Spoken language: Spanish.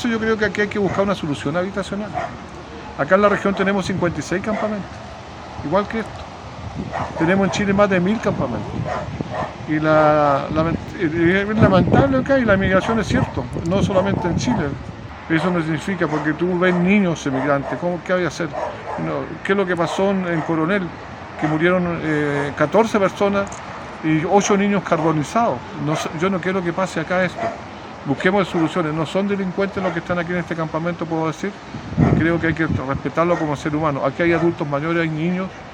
eso yo creo que aquí hay que buscar una solución habitacional. Acá en la región tenemos 56 campamentos, igual que esto. Tenemos en Chile más de 1000 campamentos. Y es lamentable acá, y la migración es cierto, no solamente en Chile. Eso no significa, porque tú ves niños emigrantes, ¿qué hay que hacer? ¿Qué es lo que pasó en Coronel? Que murieron 14 personas y 8 niños carbonizados. Yo no quiero que pase acá esto. Busquemos soluciones. No son delincuentes los que están aquí en este campamento, puedo decir. Y creo que hay que respetarlo como ser humano. Aquí hay adultos mayores, hay niños.